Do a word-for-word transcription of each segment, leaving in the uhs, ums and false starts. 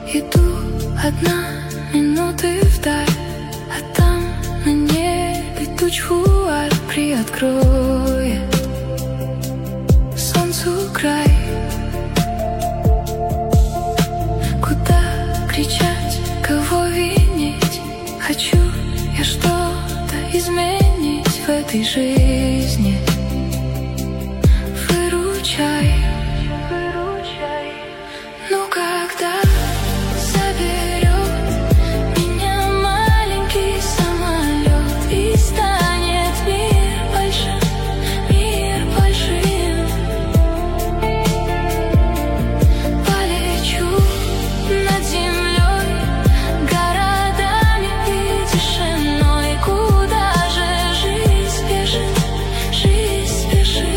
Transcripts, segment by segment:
Иду одна, минуты вдаль, а там на небе туч вуаль приоткроет солнцу край. Куда кричать, кого винить? Хочу я что-то изменить в этой жизни. Выручай, выручай. Ну когда заберет меня маленький самолет и станет мир большим, мир большим, полечу над землей, городами и тишиной. Куда же жизнь спешит, жизнь спешит.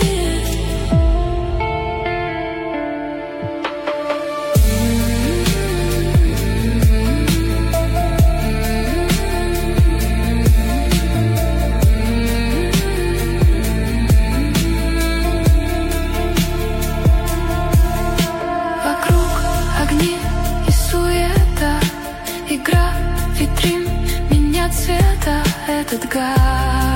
Вокруг огни и суета, игра витрин, менять цвета этот гад.